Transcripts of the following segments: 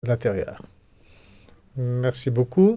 de l'Intérieur. Merci beaucoup.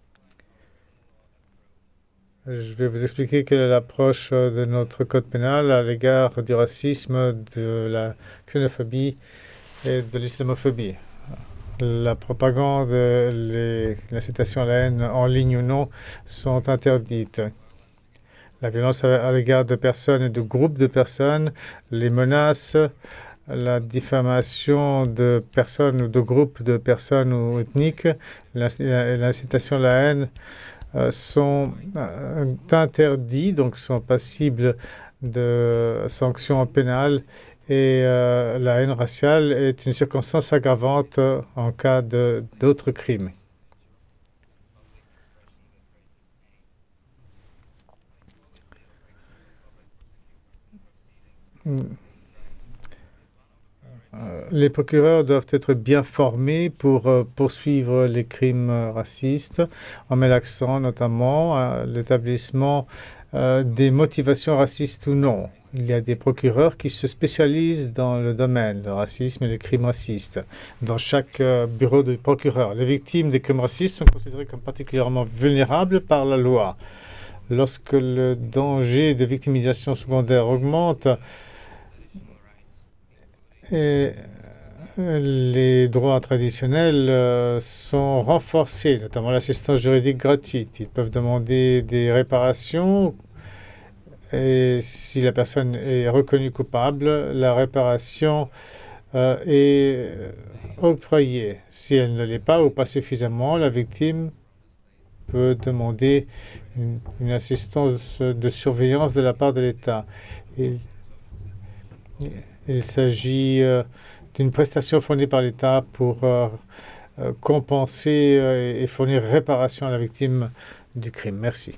Je vais vous expliquer quelle est l'approche de notre code pénal à l'égard du racisme, de la xénophobie et de l'islamophobie. La propagande, l'incitation à la haine, en ligne ou non, sont interdites. La violence à l'égard de personnes et de groupes de personnes, les menaces, la diffamation de personnes ou de groupes de personnes ou ethniques, l'incitation à la haine sont interdits, donc sont passibles de sanctions pénales. Et la haine raciale est une circonstance aggravante en cas d'autres crimes. Les procureurs doivent être bien formés pour poursuivre les crimes racistes. On met l'accent notamment à l'établissement des motivations racistes ou non. Il y a des procureurs qui se spécialisent dans le domaine, le racisme et les crimes racistes, dans chaque bureau de procureur. Les victimes des crimes racistes sont considérées comme particulièrement vulnérables par la loi. Lorsque le danger de victimisation secondaire augmente, et les droits traditionnels sont renforcés, notamment l'assistance juridique gratuite. Ils peuvent demander des réparations et si la personne est reconnue coupable, la réparation est octroyée. Si elle ne l'est pas ou pas suffisamment, la victime peut demander une assistance de surveillance de la part de l'État. Il, il s'agit d'une prestation fournie par l'État pour compenser et fournir réparation à la victime du crime. Merci.